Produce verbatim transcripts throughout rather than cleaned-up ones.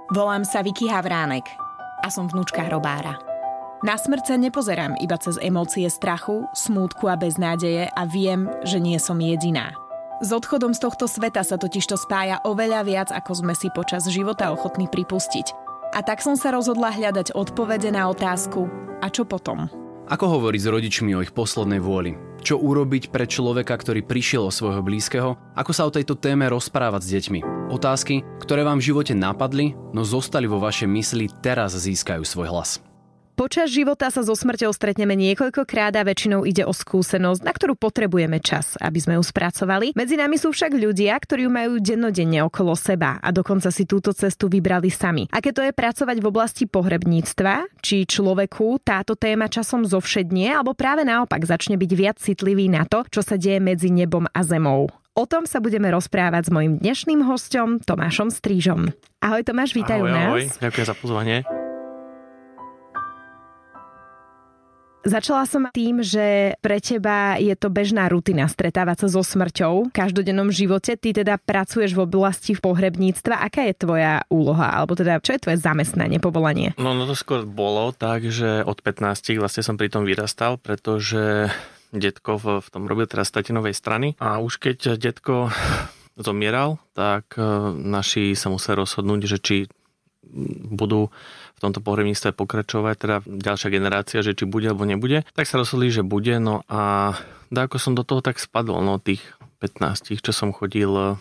Volám sa Vicky Havránek a som vnúčka hrobára. Na smrť sa nepozerám iba cez emócie strachu, smútku a beznádeje a viem, že nie som jediná. S odchodom z tohto sveta sa totižto spája oveľa viac, ako sme si počas života ochotní pripustiť. A tak som sa rozhodla hľadať odpovede na otázku, a čo potom? Ako hovoriť s rodičmi o ich poslednej vôli? Čo urobiť pre človeka, ktorý prišiel o svojho blízkeho? Ako sa o tejto téme rozprávať s deťmi? Otázky, ktoré vám v živote napadli, no zostali vo vašej mysli, teraz získajú svoj hlas. Počas života sa so smrťou stretneme niekoľkokrát a väčšinou ide o skúsenosť, na ktorú potrebujeme čas, aby sme ju spracovali. Medzi nami sú však ľudia, ktorí ju majú dennodenne okolo seba a dokonca si túto cestu vybrali sami. Aké to je pracovať v oblasti pohrebníctva? Či človeku táto téma časom zovšednie, alebo práve naopak začne byť viac citlivý na to, čo sa deje medzi nebom a zemou? O tom sa budeme rozprávať s mojím dnešným hosťom Tomášom Strížom. Ahoj Tomáš, vítaj u nás. Ahoj, ďakujem za pozvanie. Začala som tým, že pre teba je to bežná rutina stretávať sa so smrťou v každodennom živote. Ty teda pracuješ v oblasti pohrebníctva. Aká je tvoja úloha? Alebo teda, čo je tvoje zamestnanie, povolanie? No, no to skôr bolo tak, že od pätnástich vlastne som pri tom vyrastal, pretože detko v, v tom robil teraz tatinovej strany. A už keď detko zomieral, tak naši sa museli rozhodnúť, že či budú v tomto pohrebníctve pokračovať, teda ďalšia generácia, že či bude alebo nebude, tak sa rozhodli, že bude. No a ako som do toho tak spadol, no tých pätnástich, čo som chodil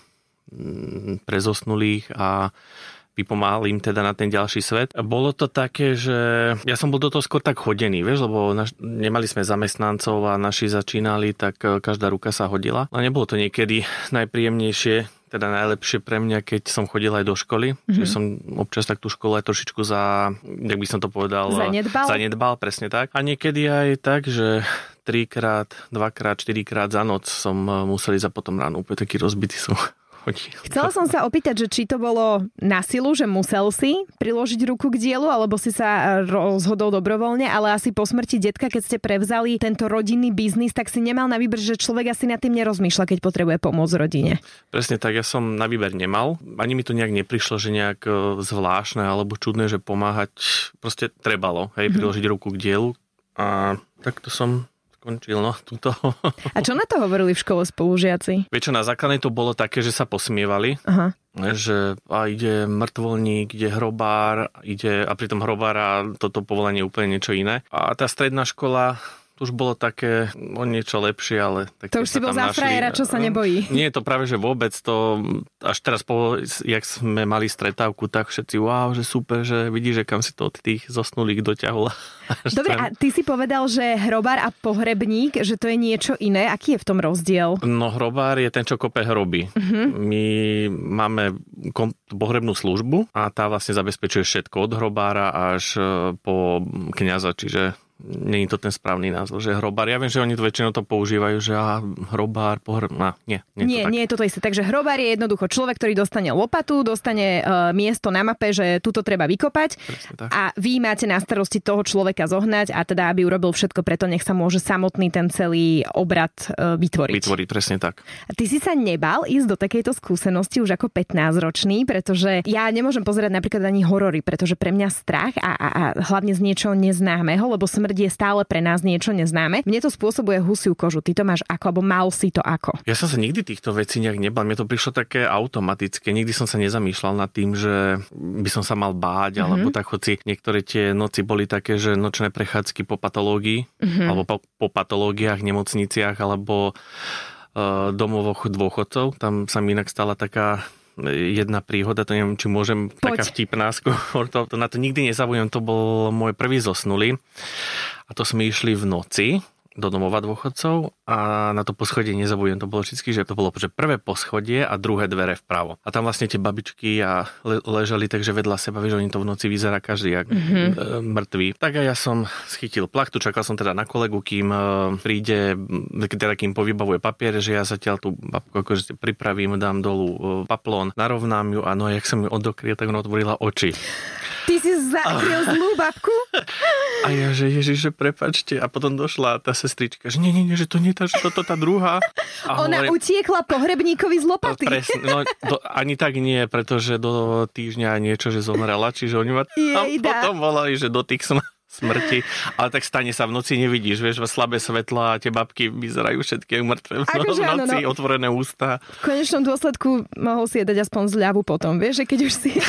pre zosnulých a vypomáhal im teda na ten ďalší svet. Bolo to také, že ja som bol do toho skôr tak hodený, vieš, lebo naš, nemali sme zamestnancov a naši začínali, tak každá ruka sa hodila. A nebolo to niekedy najpríjemnejšie, teda najlepšie pre mňa, keď som chodil aj do školy. Mm-hmm. Čiže som občas tak tú školu aj trošičku za, jak by som to povedal, zanedbal. Zanedbal, presne tak. A niekedy aj tak, že trikrát, dvakrát, štyrikrát za noc som musel ísť a potom ráno úplne taký rozbitý som. Chcela som sa opýtať, že či to bolo na silu, že musel si priložiť ruku k dielu, alebo si sa rozhodol dobrovoľne, ale asi po smrti detka, keď ste prevzali tento rodinný biznis, tak si nemal na výber, že človek asi nad tým nerozmýšľa, keď potrebuje pomôcť rodine. Presne tak, ja som na výber nemal. Ani mi to nejak neprišlo, že nejak zvláštne alebo čudné, že pomáhať proste trebalo, hej, priložiť mm-hmm. ruku k dielu. A takto som končil, no, túto. A čo na to hovorili v škole spolužiaci? Vieš čo, na základnej to bolo také, že sa posmievali, aha. že a ide mŕtvoľník, ide hrobár, ide, a pritom hrobára toto povolanie je úplne niečo iné. A tá stredná škola, to už bolo také o niečo lepšie, ale... Tak to už si bol za frajera, čo sa nebojí. Nie je to práve, že vôbec to... Až teraz, po, jak sme mali stretávku, tak všetci, wow, že super, že vidíš, že kam si to od tých zosnulých doťahol. Dobre, a ty si povedal, že hrobár a pohrebník, že to je niečo iné. Aký je v tom rozdiel? No, hrobár je ten, čo kope hroby. Uh-huh. My máme pohrebnú službu a tá vlastne zabezpečuje všetko od hrobára až po kňaza, čiže nie je to ten správny názov, že hrobár. Ja viem, že oni to väčšinou to používajú, že á, hrobár, pohreb... No, nie, nie, nie, to nie je to isté. Takže hrobár je jednoducho človek, ktorý dostane lopatu, dostane uh, miesto na mape, že tuto treba vykopať a vy máte na starosti toho človeka zohnať a teda, aby urobil všetko preto, nech sa môže samotný ten celý obrad uh, vytvoriť. Vytvoriť, presne tak. A ty si sa nebal ísť do takejto skúsenosti už ako pätnásťročný, pretože ja nemôžem pozerať napríklad ani horory, pretože pre mňa strach a, a, a hlavne z niečoho neznámeho, lebo smrť je stále pre nás niečo neznáme. Mne to spôsobuje husiu kožu. Ty to máš ako, alebo mal si to ako? Ja som sa nikdy týchto vecí nejak nebal. Mne to prišlo také automatické. Nikdy som sa nezamýšľal nad tým, že by som sa mal báť, mm-hmm. alebo tak, hoci niektoré tie noci boli také, že nočné prechádzky po patológii, mm-hmm. alebo po, po patológiách, nemocniciach, alebo uh, domovoch dôchodcov. Tam sa mi inak stala taká jedna príhoda, to neviem, či môžem, Poď. Taká vtipná, skôr to, to na to nikdy nezabudnem, to bol môj prvý zosnulý a to sme išli v noci do domova dôchodcov a na to poschodie nezabudnem, to bolo vždy, že to bolo že prvé poschodie a druhé dvere vpravo. A tam vlastne tie babičky a le- ležali takže vedľa seba, vieš, oni to v noci vyzerá každý jak mm-hmm. mŕtvý. Tak a ja som schytil plachtu, čakal som teda na kolegu, kým príde, teda kým povybavuje papier, že ja zatiaľ tú babku akože pripravím, dám dolu paplón, narovnám ju a no, jak som ju odokryl, tak ona otvorila oči. Ty si zakryl zlú babku? A ja, že ježiš, že prepáčte. A potom došla tá sestrička, že nie, nie, nie, že to nie tá, že toto tá druhá. A Ona hovorím, utiekla pohrebníkovi z lopaty. Presne, no do, ani tak nie, pretože do týždňa niečo, že zomrela, čiže oni ma tam potom volali, že do tých sm- smrti, ale tak stane sa, v noci nevidíš, vieš, slabé svetla a tie babky vyzerajú všetky mŕtve v, no, v noci, no, otvorené ústa. V konečnom dôsledku mohol si dať aspoň zľavu potom, vieš, že keď už si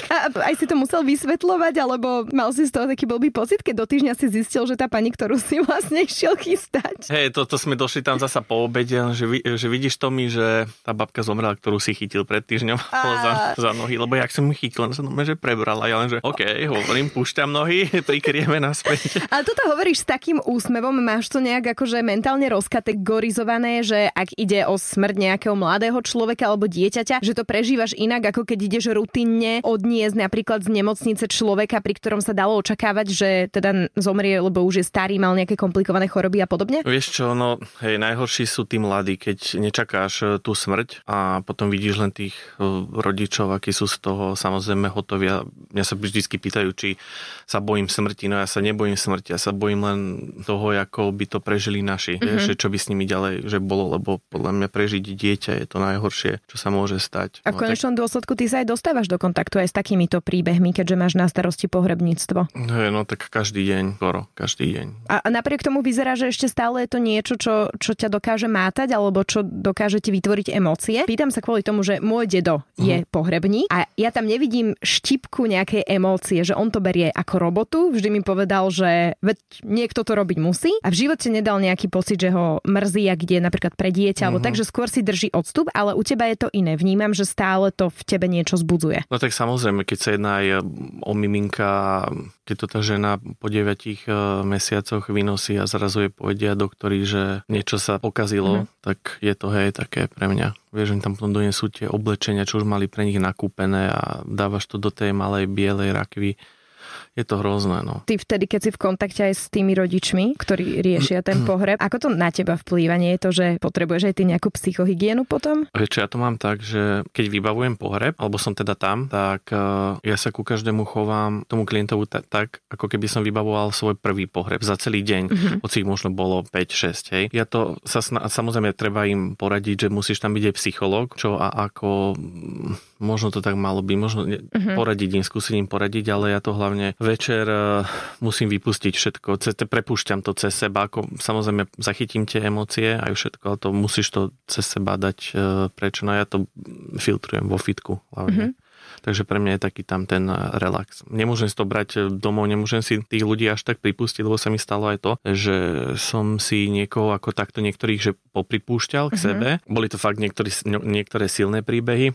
aj si to musel vysvetľovať, alebo mal si z toho taký blbý pocit, keď do týždňa si zistil, že tá pani, ktorú si vlastne išiel chystať. Hej, toto sme došli tam zasa po obede, že, že vidíš to mi, že tá babka zomrela, ktorú si chytil pred týždňom a... za, za nohy, lebo jak som ju chytil, som že prebrala, ja len, že OK, hovorím, púšťam nohy, prikrieme naspäť. Ale toto hovoríš s takým úsmevom, máš to nejak akože mentálne rozkategorizované, že ak ide o smrť nejakého mladého človeka alebo dieťaťa, že to prežívaš inak, ako keď ideš rutinne odniesť napríklad z nemocnice človeka, pri ktorom sa dalo očakávať, že teda zomrie, lebo už je starý, mal nejaké komplikované choroby a podobne? Vieš čo, no hej, najhorší sú tí mladí, keď nečakáš tú smrť a potom vidíš len tých rodičov, akí sú z toho samozrejme hotoví. Mňa sa vždycky pýtajú, či sa bojím smrti. No ja sa nebojím smrti, ja sa bojím len toho, ako by to prežili naši. Mm-hmm. Vieš, že čo by s nimi ďalej že bolo, lebo podľa mňa prežiť dieťa je to najhoršie, čo sa môže stať. A v konečnom no, tak... dôsledku ty sa aj dostávaš do kontaktu aj s takýmito príbehmi, keďže máš na starosti pohrebníctvo. Hej, no tak každý deň, skoro, každý deň. A napriek tomu vyzerá, že ešte stále je to niečo, čo, čo ťa dokáže mátať, alebo čo dokáže ti vytvoriť emócie. Pýtam sa kvôli tomu, že môj dedo mm-hmm. je pohrebník a ja tam nevidím štipku nejakej emócie, že on to berie ako robotu. Vždy mi povedal, že veď niekto to robiť musí a v živote nedal nejaký pocit, že ho mrzí, ak ide napríklad pre dieťa, mm-hmm. alebo tak, že skôr si drží odstup, ale u teba je to iné. Vnímam, že stále to v tebe niečo zbudzuje. No tak samozrejme, keď sa jedná aj o miminka, keď to tá žena po deviatich mesiacoch vynosí a zrazu jej povedia doktori, že niečo sa pokazilo, mm-hmm. tak je to hej také pre mňa. Vieš, oni tam potom donesú tie oblečenia, čo už mali pre nich nakúpené a dávaš to do tej malej bielej rakvy. Je to hrozné, no. Ty vtedy, keď si v kontakte aj s tými rodičmi, ktorí riešia ten pohreb, ako to na teba vplýva? Nie je to, že potrebuješ aj ty nejakú psychohygienu potom? Vieš, ja to mám tak, že keď vybavujem pohreb, alebo som teda tam, tak uh, ja sa ku každému chovám tomu klientovi t- tak, ako keby som vybavoval svoj prvý pohreb za celý deň. Mm-hmm. Hoci ich možno bolo päť šesť, hej. Ja to sa sna- samozrejme treba im poradiť, že musíš tam byť aj psychológ, čo a ako možno to tak malo byť, možno mm-hmm. poradiť im, skúsiť im poradiť, ale ja to hlavne večer uh, musím vypustiť všetko. Cez, prepúšťam to cez seba. Ako, samozrejme, zachytím tie emócie aj všetko, ale to musíš to cez seba dať uh, preč. No ja to filtrujem vo fitku hlavne. Mm-hmm. Takže pre mňa je taký tam ten relax. Nemôžem si to brať domov, nemôžem si tých ľudí až tak pripustiť, lebo sa mi stalo aj to, že som si niekoho ako takto niektorých, že popripúšťal k mm-hmm. sebe. Boli to fakt niektoré, niektoré silné príbehy.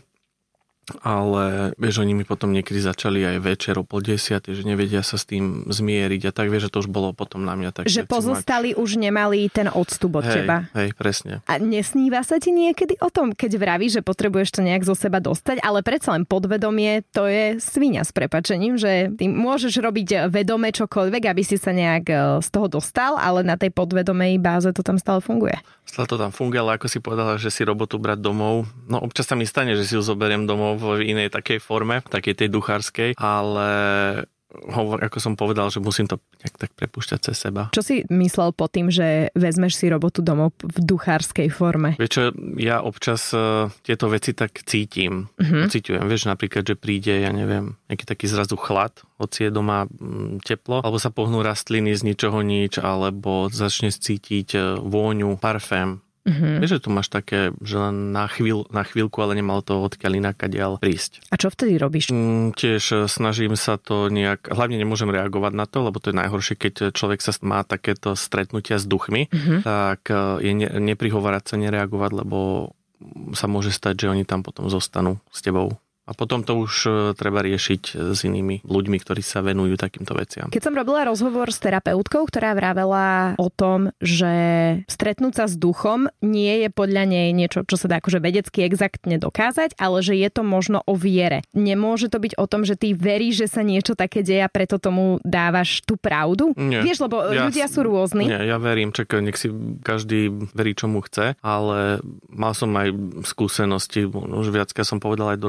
Ale vieš, oni mi potom niekedy začali aj večer o pol desiatej, že nevedia sa s tým zmieriť a tak, vieš, že to už bolo potom na mňa tak. Že pozostali mať... už nemali ten odstup od hej, teba. Hej, presne. A nesníva sa ti niekedy o tom, keď vravíš, že potrebuješ to nejak zo seba dostať, ale predsa len podvedomie, to je sviňa s prepáčením, že ty môžeš robiť vedome čokoľvek, aby si sa nejak z toho dostal, ale na tej podvedomej báze to tam stále funguje. Stále to tam funguje, ale ako si povedala, že si robotu brať domov, no občas sa mi stane, že si ju zoberiem domov v inej takej forme, takej tej duchárskej, ale hovor, ako som povedal, že musím to nejak tak prepúšťať cez seba. Čo si myslel po tým, že vezmeš si robotu domov v duchárskej forme? Vieš čo, ja občas uh, tieto veci tak cítim. Uh-huh. Cítujem, vieš, napríklad, že príde, ja neviem, nejaký taký zrazu chlad, hoci je doma m, teplo, alebo sa pohnú rastliny z ničoho nič, alebo začne cítiť uh, vôňu, parfém. Mm-hmm. Vieš, že tu máš také, že len na, chvíľ, na chvíľku, ale nemalo to odkiaľ inakadiaľ prísť. A čo vtedy robíš? Mm, tiež snažím sa to nejak, hlavne nemôžem reagovať na to, lebo to je najhoršie, keď človek sa má takéto stretnutia s duchmi, mm-hmm. tak je ne, neprihovárať sa, nereagovať, lebo sa môže stať, že oni tam potom zostanú s tebou. A potom to už treba riešiť s inými ľuďmi, ktorí sa venujú takýmto veciam. Keď som robila rozhovor s terapeutkou, ktorá vravela o tom, že stretnúť sa s duchom nie je podľa nej niečo, čo sa dá akože vedecky exaktne dokázať, ale že je to možno o viere. Nemôže to byť o tom, že ty veríš, že sa niečo také deje a preto tomu dávaš tú pravdu? Nie. Vieš, lebo ja, ľudia sú rôzni. Nie, ja verím, čakaj, nech si každý verí, čomu chce, ale mal som aj skúsenosti, už viacka som povedal aj do rozhovorov,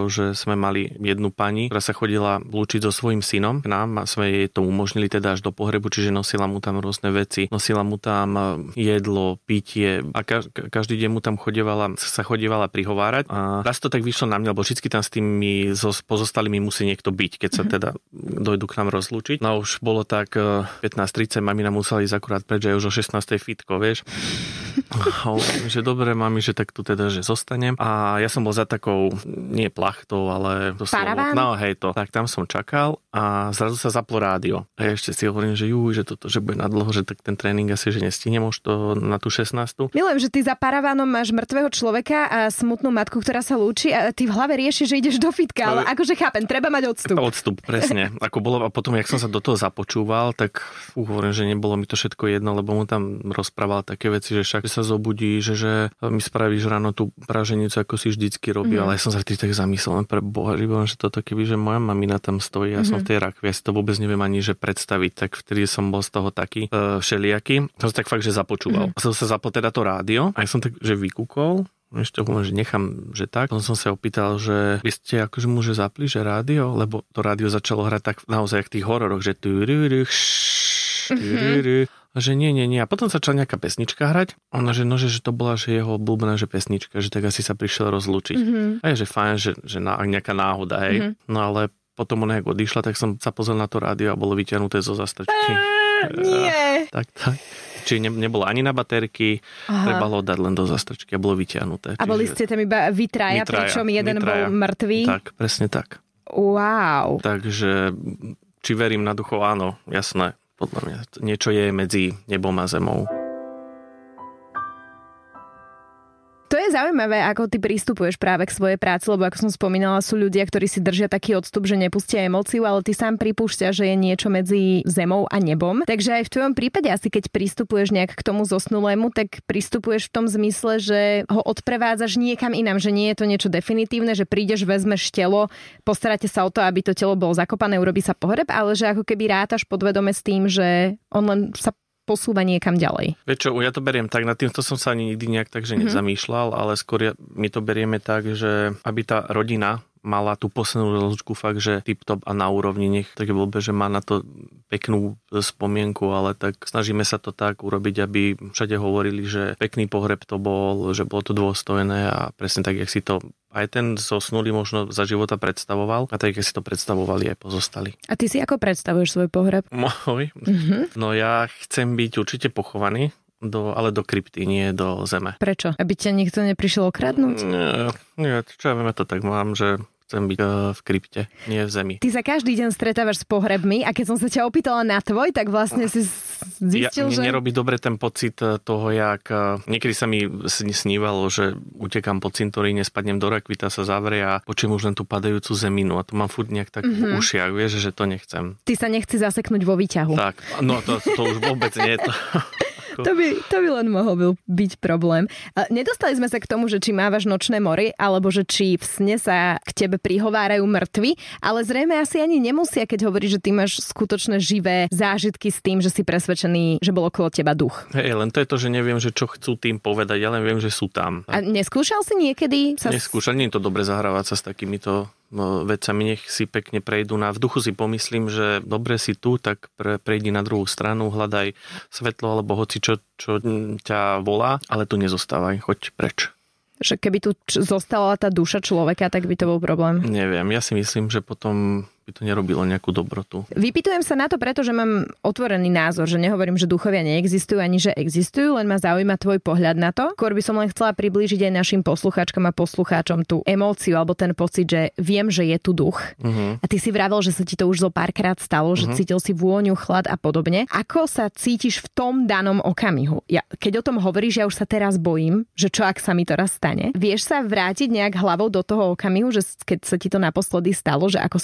lekárov, že sme mali jednu pani, ktorá sa chodila lúčiť so svojím synom k nám a sme jej to umožnili teda až do pohrebu, čiže nosila mu tam rôzne veci, nosila mu tam jedlo, pitie a každý deň mu tam chodievala, sa chodievala prihovárať. A raz to tak vyšlo na mňa, lebo vždy tam s tými pozostalými musí niekto byť, keď sa teda dojdu k nám rozlúčiť. No už bolo tak pätnásť tridsať, mamina musela ísť akurát preč, že už o šestnástej fitko, vieš. A že dobre, mami, že tak tu teda, že zostanem. A ja som bol za takou, nie plachtou, ale to slovo, no hej to. Tak tam som čakal a zrazu sa zaplo rádio. A ja ešte si hovorím, že jú, že toto, že bude nadlho, že tak ten tréning asi, že nestihnem už to na tú šestnástu. Milujem, že ty za paravánom máš mŕtvého človeka a smutnú matku, ktorá sa lúči a ty v hlave riešiš, že ideš do fitka, ale akože chápem, treba mať odstup. Odstup, presne. Ako bolo, a potom, jak som sa do toho započúval, tak fú, hovorím, že nebolo mi to všetko jedno, lebo mu tam rozprával také veci, že však sa zobudí, že, že mi spravíš ráno tú praženicu, ako si vždycky robí, mm-hmm. ale ja som sa vtedy tak zamyslel, pre Boha, že toto keby, že moja mamina tam stojí, ja mm-hmm. som v tej rakvi, ja si to vôbec neviem ani že predstaviť, tak vtedy som bol z toho taký uh, všelijaký. To som tak fakt, že započúval. Mm-hmm. Som sa zapol teda to rádio a ja som tak, že vykúkol, ešte hovorím, že nechám, že tak. Potom som sa opýtal, že vy ste akože muže zapli, že rádio, lebo to rádio začalo hrať tak naozaj v tých hororoch, že a že nie, nie, nie. A potom začala nejaká pesnička hrať. Ona, že no, že, že to bola, že jeho obľúbená, že pesnička, že tak asi sa prišiel rozlúčiť. Mm-hmm. A je, že fajn, že, že ná, nejaká náhoda, hej. Mm-hmm. No ale potom ona, jak odišla, tak som sa pozrel na to rádio a bolo vyťahnuté zo zastrčky. Eee, nie. Tak, tak. Čiže ne, nebolo ani na baterky, trebalo dať len do zastrčky a bolo vyťahnuté. A boli ste tam iba vy traja, pričom jeden bol mŕtvý? Tak, presne tak. Wow. Takže či verím na duchov? Áno, jasné. Podľa mňa niečo je medzi nebom a zemou. To je zaujímavé, ako ty pristupuješ práve k svojej práci, lebo ako som spomínala, sú ľudia, ktorí si držia taký odstup, že nepustia emóciu, ale ty sám pripúšťaš, že je niečo medzi zemou a nebom. Takže aj v tvojom prípade asi keď pristupuješ nejak k tomu zosnulému, tak pristupuješ v tom zmysle, že ho odprevádzaš niekam inám, že nie je to niečo definitívne, že prídeš, vezmeš telo, postaráte sa o to, aby to telo bolo zakopané, urobí sa pohreb, ale že ako keby rátaš podvedome s tým, že on len sa posúva niekam ďalej. Vieš čo, ja to beriem tak, nad týmto som sa ani nikdy nejak takže mm-hmm. nezamýšľal, ale skôr ja, my to berieme tak, že aby tá rodina mala tú poslednú rozlúčku fakt, že tip-top a na úrovni, nech také blbé, že má na to peknú spomienku, ale tak snažíme sa to tak urobiť, aby všade hovorili, že pekný pohreb to bol, že bolo to dôstojné a presne tak, jak si to aj ten zosnulý možno za života predstavoval a tak, jak si to predstavovali aj pozostali. A ty si ako predstavuješ svoj pohreb? Môj? Mm-hmm. No ja chcem byť určite pochovaný, Do, ale do krypty, nie do zeme. Prečo? Aby ťa nikto neprišiel okradnúť? Nie, nie čo ja viem, ja to tak mám, že chcem byť v krypte, nie v zemi. Ty sa každý deň stretávaš s pohrebmi a keď som sa ťa opýtala na tvoj, tak vlastne si zistil, ja, že... Mne nerobí dobre ten pocit toho, jak... Niekedy sa mi snívalo, že utekám po cintoríne, spadnem do rakvita, sa zavrie a počujem už len tú padajúcu zeminu a to mám furt nejak tak mm-hmm. v ušiach, vieš, že to nechcem. Ty sa nechci zaseknúť vo výťahu. Tak, no to, to už vôbec nie je to... To by, to by len mohol byť problém. Nedostali sme sa k tomu, že či mávaš nočné mory, alebo že či v sne sa k tebe prihovárajú mŕtvi, ale zrejme asi ani nemusia, keď hovoríš, že ty máš skutočné živé zážitky s tým, že si presvedčený, že bol okolo teba duch. Hej, len to je to, že neviem, že čo chcú tým povedať, ja len viem, že sú tam. A neskúšal si niekedy? Sa... Neskúšal, nie je to dobre zahrávať sa s takýmito vecami, nech si pekne prejdú. Na v duchu si pomyslím, že dobre si tu, tak pre, prejdi na druhú stranu, hľadaj svetlo alebo hoci čo, čo ťa volá, ale tu nezostávaj, choď preč. Že keby tu zostala tá duša človeka, tak by to bol problém? Neviem, ja si myslím, že potom by to nerobilo nejakú dobrotu. Vypytujem sa na to, pretože mám otvorený názor, že nehovorím, že duchovia neexistujú, ani že existujú, len ma zaujíma tvoj pohľad na to. Skôr by som len chcela priblížiť aj našim poslucháčkam a poslucháčom tú emóciu alebo ten pocit, že viem, že je tu duch. Uh-huh. A ty si vravel, že sa ti to už zo párkrát stalo, že uh-huh. cítil si vôňu, chlad a podobne. Ako sa cítiš v tom danom okamihu? Ja, keď o tom hovoríš, ja už sa teraz bojím, že čo ak sa mi to raz stane. Vieš sa vrátiť nejak hlavou do toho okamihu, že keď sa ti to naposledy stalo, že ako si sa cítil?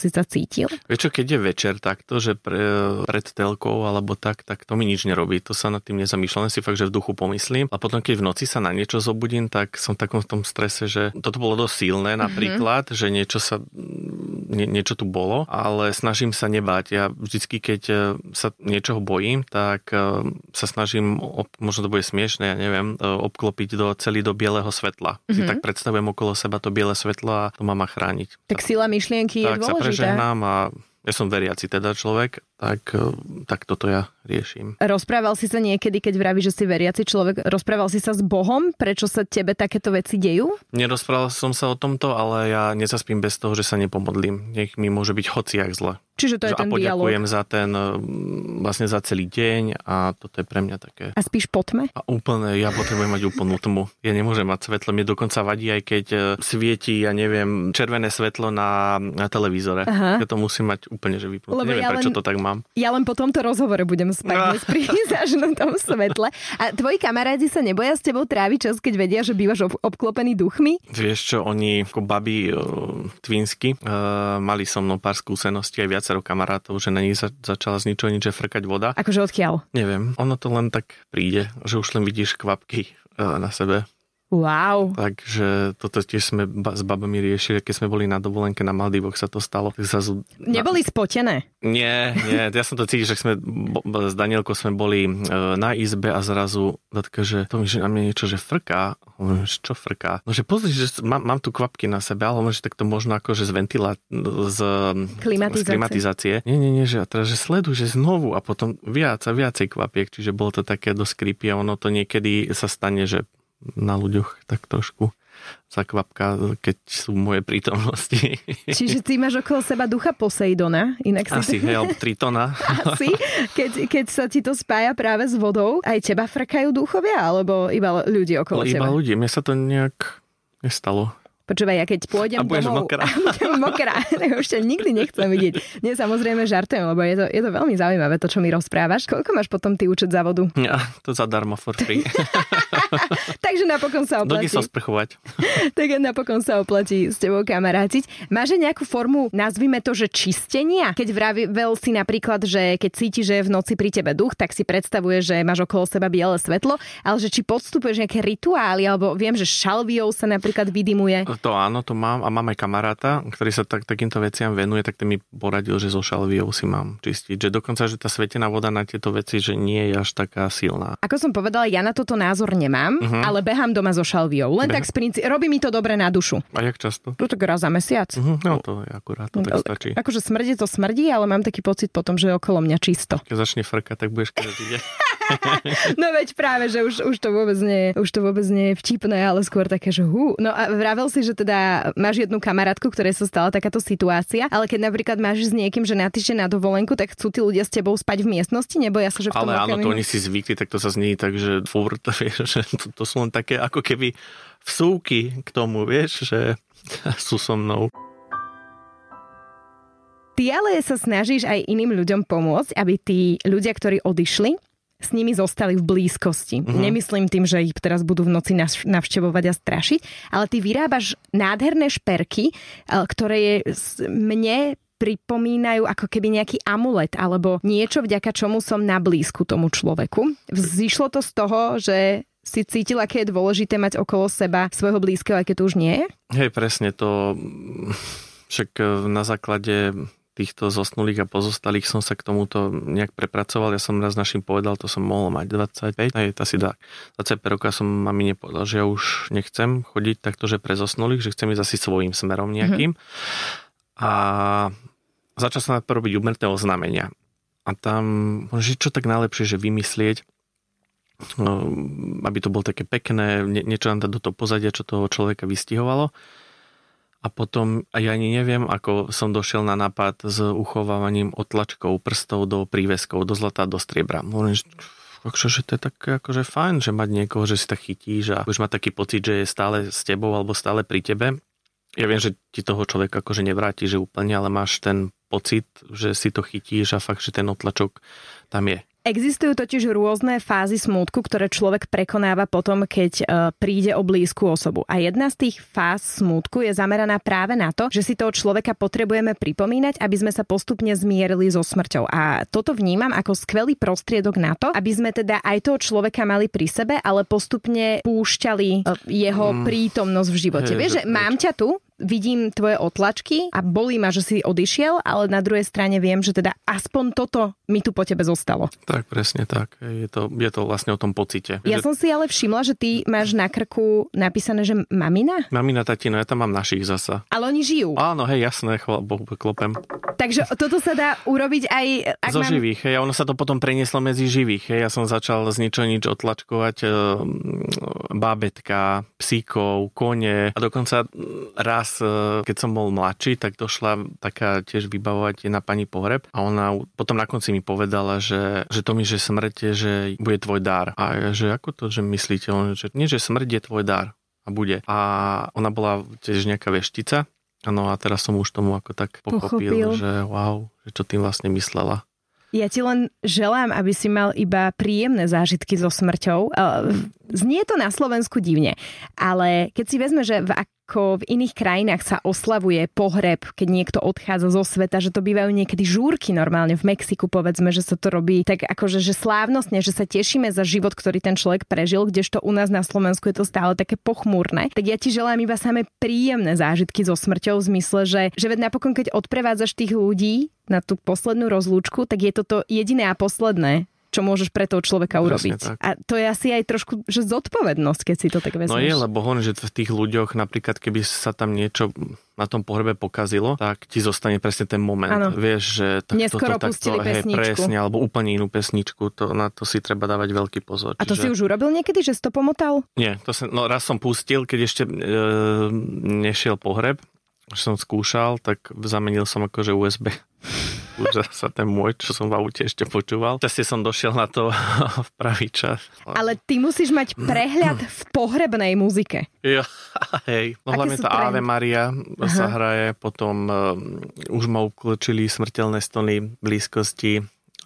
cítil? Vieš čo, keď je večer takto, že pre, pred telkou alebo tak, tak to mi nič nerobí. To sa nad tým nezamýšľam, len si fakt, že v duchu pomyslím. A potom, keď v noci sa na niečo zobudím, tak som v takom v tom strese, že toto bolo dosť silné napríklad, mm-hmm. že niečo sa nie, niečo tu bolo, ale snažím sa nebáť. Ja vždycky, keď sa niečoho bojím, tak sa snažím, možno to bude smiešné, ja neviem, obklopiť do celý do bieleho svetla. Mm-hmm. Si tak predstavujem okolo seba to biele svetlo a to má ma chrániť. Tak sila myšlienky je tak dôležitá. Tak sa prežehnám a ja som veriaci teda človek, tak, tak toto ja riešim. Rozprával si sa niekedy, keď vravíš, že si veriaci človek, rozprával si sa s Bohom? Prečo sa tebe takéto veci dejú? Nerozprával som sa o tomto, ale ja nezaspím bez toho, že sa nepomodlím. Nech mi môže byť hociak zle. Čiže to je a ten poďakujem dialog. za ten, vlastne za celý deň a toto je pre mňa také. A spíš po tme? A úplne, ja potrebujem mať úplnú tmu. Ja nemôžem mať svetlo, mne dokonca vadí, aj keď svieti, ja neviem, červené svetlo na, na televízore. Aha. Ja to musím mať úplne, že vypnúť. Neviem, ja prečo len, to tak mám. Ja len po tomto rozhovore budem spať no. dnes pri zažnutom svetle. A tvoji kamarádi sa neboja s tebou tráviť čas, keď vedia, že bývaš ob- obklopený duchmi? Vieš čo, oni ako babi uh, twinsky uh, mali so mnou pár skúseností, aj viacero kamarátov, že na nich za- začala z ničoho nič frkať voda. Akože odkiaľ? Neviem, ono to len tak príde, že už len vidíš kvapky uh, na sebe. Wow. Takže toto tiež sme ba- s babami riešili, keď sme boli na dovolenke na Maldívoch, sa to stalo. Tak zrazu... Neboli spotené? Nie, nie, ja som to cítil, že sme bo, s Danielkou sme boli na izbe a zrazu také, že to mi, že na mňa niečo, že frká. Čo frká? No, že pozri, že mám, mám tu kvapky na sebe, ale že tak to možno ako, že z ventila, z klimatizácie. Z klimatizácie. Nie, nie, nie, že, teraz, že sleduj, že znovu a potom viac a viacej kvapiek, čiže bolo to také dosť creepy a ono to niekedy sa stane, že na ľuďoch tak trošku zakvapka, keď sú moje prítomnosti. Čiže ty máš okolo seba ducha Poseidona? Inak si Asi, hej, alebo Tritona. Asi, keď, keď sa ti to spája práve s vodou. Aj teba frkajú duchovia, alebo iba ľudí okolo no, teba? Iba ľudí, mne sa to nejak nestalo. Počúvaj, ja keď pôjdem a budeš domov... mokrá. A budem mokrá. Už ťa nikdy nechcem vidieť. Nie, samozrejme žartujem, lebo je to, je to veľmi zaujímavé, to, čo mi rozprávaš. Koľko máš potom ty účet za vodu? Ja, to zadarmo for free. Takže napokon sa oplatí. Dojdi sa sprchovať. Tak napokon sa oplatí s tebou kamarátiť. Máš nejakú formu, nazvime to, že čistenia? Keď vravel si napríklad, že keď cítiš, že je v noci pri tebe duch, tak si predstavuje, že máš okolo seba biele svetlo, ale že či podstupuješ nejaké rituály, alebo viem, že šalviou sa napríklad vydimuje. To áno, to mám a mám aj kamaráta, ktorý sa tak, takýmto veciam venuje, tak ten mi poradil, že so šalviou si mám čistiť. Že dokonca, že tá svetená voda na tieto veci, že nie je až taká silná. Ako som povedala, ja na toto názor nemám, uh-huh. ale behám doma so šalviou. Len Be- tak z princípu, robí mi to dobre na dušu. A jak často? To tak raz za mesiac. Uh-huh. No to je akurát, to tak stačí. Akože smrdí to smrdí, ale mám taký pocit potom, že je okolo mňa čisto. Keď začne frkať, tak budeš keď ide. No veď práve, že už, už to vôbec nie už to vôbec nie je vtipné, ale skôr také, že hú. No a vravel si, že teda máš jednu kamarátku, ktorej sa stala takáto situácia, ale keď napríklad máš s niekým, že na týždeň na dovolenku, tak chcú tí ľudia s tebou spať v miestnosti, nebo ja sa, že v tom ale áno, okamihu... to oni si zvykli, tak to sa znie, takže furt, vieš, že to, to sú len také ako keby vsúky k tomu, vieš, že sú so mnou. Ty ale sa snažíš aj iným ľuďom pomôcť, aby tí ľudia, ktorí odišli, s nimi zostali v blízkosti. Uh-huh. Nemyslím tým, že ich teraz budú v noci navštevovať a strašiť, ale ty vyrábaš nádherné šperky, ktoré je mne pripomínajú ako keby nejaký amulet alebo niečo, vďaka čomu som na blízku tomu človeku. Vzýšlo to z toho, že si cítil, aké je dôležité mať okolo seba svojho blízkeho, aj keď to už nie je? Hej, presne to. Však na základe týchto zosnulých a pozostalých som sa k tomuto nejak prepracoval. Ja som raz našim povedal, to som mohol mať dvadsaťpäť, aj asi tak. dvadsaťpäť rokov som mami nepovedal, že ja už nechcem chodiť takto, že pre zosnulých, že chcem ísť asi svojím smerom nejakým. Mm-hmm. A začal som najprv robiť úmrtné oznámenia. A tam, že čo tak najlepšie, že vymyslieť, aby to bolo také pekné, niečo nám dať do toho pozadia, čo toho človeka vystihovalo. A potom, a ja ani neviem, ako som došiel na nápad s uchovávaním otlačkov prstov do príveskov, do zlata, do striebra. Hovorím, že to je také akože fajn, že mať niekoho, že si tak chytíš a už má taký pocit, že je stále s tebou alebo stále pri tebe. Ja viem, že ti toho človeka akože nevráti, že úplne, ale máš ten pocit, že si to chytíš a fakt, že ten otlačok tam je. Existujú totiž rôzne fázy smútku, ktoré človek prekonáva potom, keď uh, príde o blízku osobu. A jedna z tých fáz smútku je zameraná práve na to, že si toho človeka potrebujeme pripomínať, aby sme sa postupne zmierili so smrťou. A toto vnímam ako skvelý prostriedok na to, aby sme teda aj toho človeka mali pri sebe, ale postupne púšťali uh, jeho mm. prítomnosť v živote. Hej, Vieš, že mám ťa tu, vidím tvoje otlačky a bolí ma, že si odišiel, ale na druhej strane viem, že teda aspoň toto mi tu po tebe zostalo. Tak, presne tak. Je to, je to vlastne o tom pocite. Ja že... som si ale všimla, že ty máš na krku napísané, že mamina? Mamina, tatino, ja tam mám našich zasa. Ale oni žijú. Áno, hej, jasné, chvala Bohu, klopem. Takže toto sa dá urobiť aj... Ak Zo mám... živých, hej, ono sa to potom prenieslo medzi živých, hej. Ja som začal z ničo nič otlačkovať e, bábetka, psíkov, kone a dokonca raz, e, keď som bol mladší, tak došla taká tiež vybavovať jedna pani pohreb a ona potom na konci mi povedala, že, že to mi, že smrť, že bude tvoj dar. A ja, že ako to, že myslíte? On, že nie, že smrť je tvoj dar a bude. A ona bola tiež nejaká veštica. No a teraz som už tomu ako tak pochopil, pochopil. že wow, že čo tým vlastne myslela. Ja ti len želám, aby si mal iba príjemné zážitky so smrťou. Znie to na Slovensku divne, ale keď si vezme, že v ako v iných krajinách sa oslavuje pohreb, keď niekto odchádza zo sveta, že to bývajú niekedy žúrky normálne. V Mexiku povedzme, že sa to robí tak akože že slávnostne, že sa tešíme za život, ktorý ten človek prežil, kdežto u nás na Slovensku je to stále také pochmúrne. Tak ja ti želám iba samé príjemné zážitky so smrťou v zmysle, že, že veď napokon, keď odprevádzaš tých ľudí na tú poslednú rozlúčku, tak je toto jediné a posledné, čo môžeš pre toho človeka urobiť. A to je asi aj trošku že zodpovednosť, keď si to tak vezmeš. No je, lebo hovorím, že v tých ľuďoch, napríklad keby sa tam niečo na tom pohrebe pokazilo, tak ti zostane presne ten moment. Ano. Vieš, že tak neskoro toto pustili takto, hej, presne, alebo úplne inú pesničku, to, na to si treba dávať veľký pozor. A to Čiže... si už urobil niekedy, že si to pomotal? Nie, to som, no raz som pustil, keď ešte e, nešiel pohreb, že som skúšal, tak zamenil som akože ú es bé. Už sa ten môj, čo som v aute ešte počúval. Časne som došiel na to v pravý čas. Ale ty musíš mať prehľad v pohrebnej muzike. Jo, hej. No hlavne tá Ave Maria Aha. sa hraje, potom um, už ma uklčili smrteľné stony blízkosti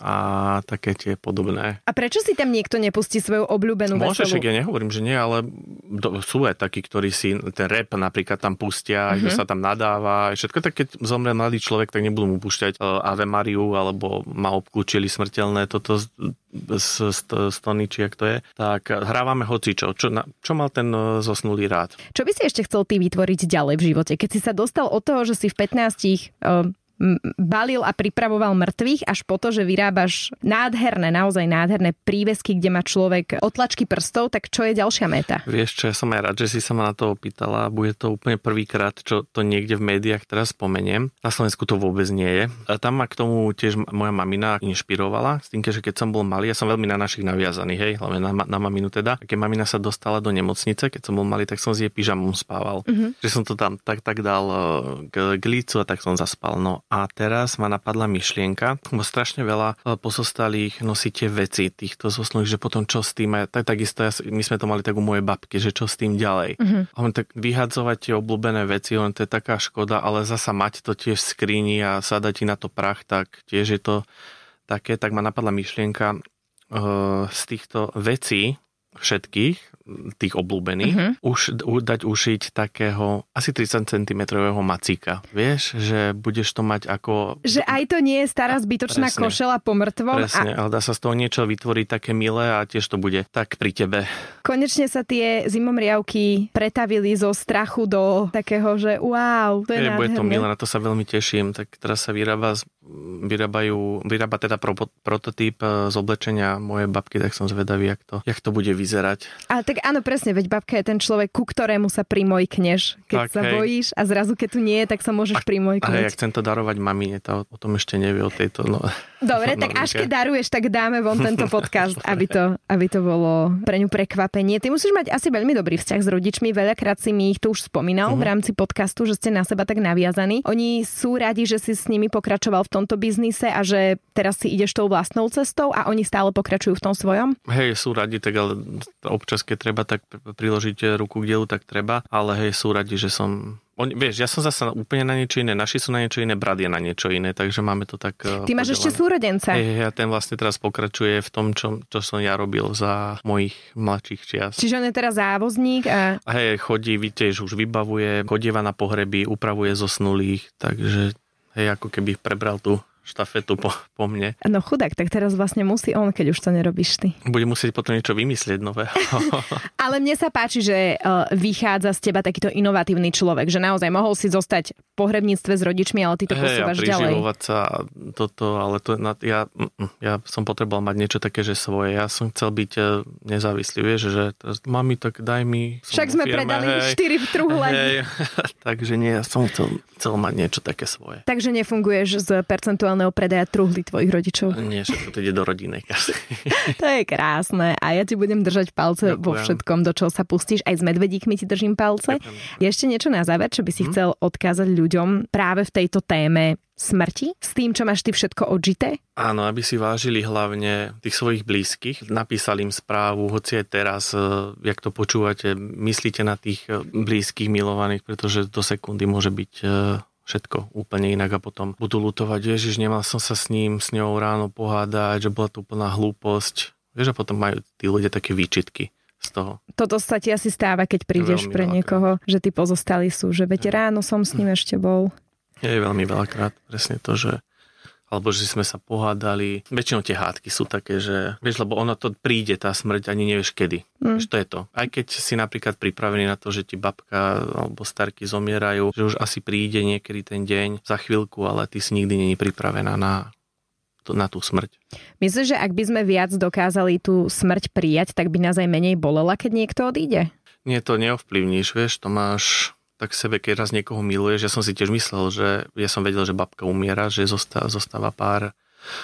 a také tie podobné. A prečo si tam niekto nepustí svoju obľúbenú Môže, veselú? Môžeš, ja nehovorím, že nie, ale do, sú aj takí, ktorí si ten rap napríklad tam pustia, uh-huh. že sa tam nadáva. Všetko tak, keď zomrie mladý človek, tak nebudú mu púšťať uh, Ave Mariu, alebo ma obklúčili smrteľné toto z, z, z, z Tony, či jak to je. Tak hrávame hocičo. Čo, na, čo mal ten uh, zosnulý rád? Čo by si ešte chcel ty vytvoriť ďalej v živote? Keď si sa dostal od toho, že si v pätnástich uh, balil a pripravoval mŕtvych až po to, že vyrábaš nádherné, naozaj nádherné prívesky, kde má človek otlačky prstov, tak čo je ďalšia meta? Vieš čo, ja som aj rád, že si sa ma na to opýtala. Bude to úplne prvýkrát, čo to niekde v médiách teraz spomeniem. Na Slovensku to vôbec nie je. A tam ma k tomu tiež moja mamina inšpirovala. S tým, že keď som bol malý, ja som veľmi na našich naviazaný, hej, hlavne na, na maminu teda. A keď mamina sa dostala do nemocnice, keď som bol malý, tak som s jej pyžamom spával. Uh-huh. Že som to tam tak, tak dal k, k lícu a tak som zaspal. No a teraz ma napadla myšlienka, bo strašne veľa pozostalých nosí tie veci týchto zosnulých, že potom čo s tým, tak takisto ja, my sme to mali tak u mojej babky, že čo s tým ďalej. Uh-huh. A on tak vyhadzovať tie obľúbené veci, on to je taká škoda, ale zasa mať to tiež v skrini a sadať na to prach, tak tiež je to také, tak ma napadla myšlienka uh, z týchto vecí všetkých, tých obľúbených, uh-huh. už dať ušiť takého asi tridsať centimetrov macíka. Vieš, že budeš to mať ako... Že aj to nie je stará zbytočná presne, košela po mŕtvom. Presne, a... ale dá sa z toho niečo vytvoriť také milé a tiež to bude tak pri tebe. Konečne sa tie zimomriavky pretavili zo strachu do takého, že wow, to je, je nádherné. Bude to milé, na to sa veľmi teším. Tak teraz sa vyrába, vyrábajú, vyrába teda pro, prototyp z oblečenia mojej babky, tak som zvedavý, jak to, jak to bude vyzerať. A tak áno, presne, veď babka je ten človek, ku ktorému sa primojkneš. Keď tak, sa hej. bojíš a zrazu keď tu nie je, tak sa môžeš primojknúť. A ja chcem to darovať mamine, tá o tom ešte nevie, o tejto... No, dobre, tak až keď daruješ, tak dáme von tento podcast, aby to, aby to bolo pre ňu prekvapenie. Ty musíš mať asi veľmi dobrý vzťah s rodičmi, veľakrát si mi ich tu už spomínal uh-huh. v rámci podcastu, že ste na seba tak naviazaní. Oni sú radi, že si s nimi pokračoval v tomto biznise a že teraz si ideš tou vlastnou cestou a oni stále pokračujú v tom svojom? Hej, sú radi, tak ale občas, keď treba tak priložiť ruku k dielu, tak treba, ale hej, sú radi, že som On, vieš, ja som zasa úplne na niečo iné, naši sú na niečo iné, brat je na niečo iné, takže máme to tak... Ty máš ešte súrodenca. Hej, ja ten vlastne teraz pokračuje v tom, čo, čo som ja robil za mojich mladších čias. Čiže on je teraz závozník a... A hej, chodí, tiež už vybavuje, chodieva na pohreby, upravuje zosnulých, takže hej, ako keby prebral tú štafetu po, po mne. No chudák, tak teraz vlastne musí on, keď už to nerobíš ty. Bude musieť potom niečo vymyslieť nové. Ale mne sa páči, že uh, vychádza z teba takýto inovatívny človek, že naozaj mohol si zostať v pohrebníctve s rodičmi, ale ty to hey, posúvaš ja ďalej. Priživovať sa toto, ale to, ja, ja som potreboval mať niečo také, že svoje. Ja som chcel byť nezávislý, vieš, že teraz, mami, tak daj mi. Však sme firme, predali hej, štyri v truhle. Hej, takže nie, ja som chcel, chcel mať niečo také svoje. Takže nefunguješ z percentuálneho predaja truhly tvojich rodičov? Nie, všetko to ide do rodinnej kasy. To je krásne a ja ti budem držať palce Ďakujem. Vo všetkom, do čoho sa pustíš. Aj s medvedíkmi ti držím palce. Ďakujem. Je ešte niečo na záver, čo by si hmm. chcel odkázať ľuďom práve v tejto téme smrti? S tým, čo máš ty všetko odžité? Áno, aby si vážili hlavne tých svojich blízkych. Napísali im správu, hoci aj teraz, jak to počúvate, myslíte na tých blízkych, milovaných, pretože do sekundy môže byť všetko úplne inak a potom budú lutovať, ježiš, nemal som sa s ním, s ňou ráno pohádať, že bola to úplná hlúposť. Vieš, a potom majú tí ľudia také výčitky z toho. Toto sa ti asi stáva, keď prídeš pre niekoho, že tí pozostali sú, že veď ráno som s ním ešte bol. Je veľmi veľakrát presne to, že alebo že sme sa pohádali. Väčšinou tie hádky sú také, že vieš, lebo ono to príde, tá smrť, ani nevieš kedy. Mm. Vieš, to je to. Aj keď si napríklad pripravený na to, že ti babka alebo starky zomierajú, že už asi príde niekedy ten deň za chvíľku, ale ty si nikdy není pripravená na, to, na tú smrť. Myslíš, že ak by sme viac dokázali tú smrť prijať, tak by nás aj menej bolela, keď niekto odíde? Nie, to neovplyvníš, vieš, to máš... tak sebe, keď raz niekoho miluješ, ja som si tiež myslel, že ja som vedel, že babka umiera, že zostáva, zostáva pár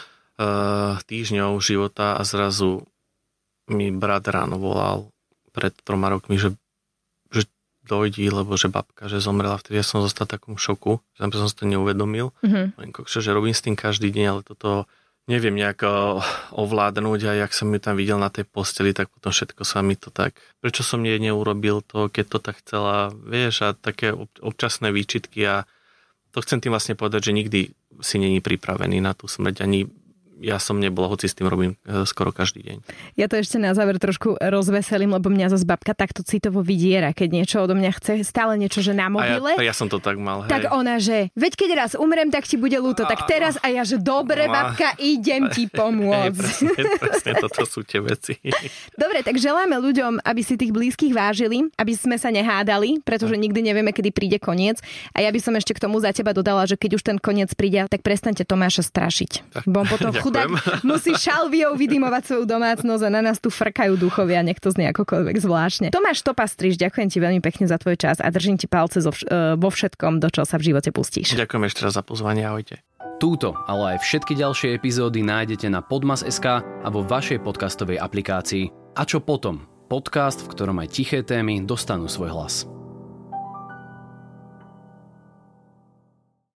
uh, týždňov života a zrazu mi brat ráno volal pred troma rokmi, že, že dojdi, lebo že babka, že zomrela. Vtedy ja som zostal v takom šoku, že som si to neuvedomil. Mm-hmm. Že robím s tým každý deň, ale toto neviem nejak ovládnuť a jak som ju tam videl na tej posteli, tak potom všetko sa mi to tak... Prečo som nie neurobil to, keď to tak chcela, vieš, a také občasné výčitky a to chcem tým vlastne povedať, že nikdy si není pripravený na tú smrť, ani ja som nebol, hoci s tým robím skoro každý deň. Ja to ešte na záver trošku rozveselím, lebo mňa zase babka takto citovo vydiera, keď niečo odo mňa chce, stále niečo, že na mobile. A ja, ja som to tak mal, hej. Tak ona, že veď keď raz umrem, tak ti bude ľúto, tak teraz a ja, že dobre, babka, idem ti pomôcť. Hej, presne, presne, toto sú tie veci. Dobre, tak želáme ľuďom, aby si tých blízkych vážili, aby sme sa nehádali, pretože nikdy nevieme, kedy príde koniec. A ja by som ešte k tomu za teba dodala, že keď už ten koniec príde, tak prestaňte Tomáša strašiť. Bo potom chudák musí šalviou vydymovať svoju domácnosť a na nás tu frkajú duchovia, nech to znie akokoľvek zvláštne. Tomáš Topastriš, ďakujem ti veľmi pekne za tvoj čas a držím ti palce zo vš- vo všetkom, do čoho sa v živote pustíš. Ďakujem ešte raz za pozvanie, ahojte. Túto, ale aj všetky ďalšie epizódy nájdete na podmas bodka es ká a vo vašej podcastovej aplikácii. A čo potom? Podcast, v ktorom aj tiché témy dostanú svoj hlas.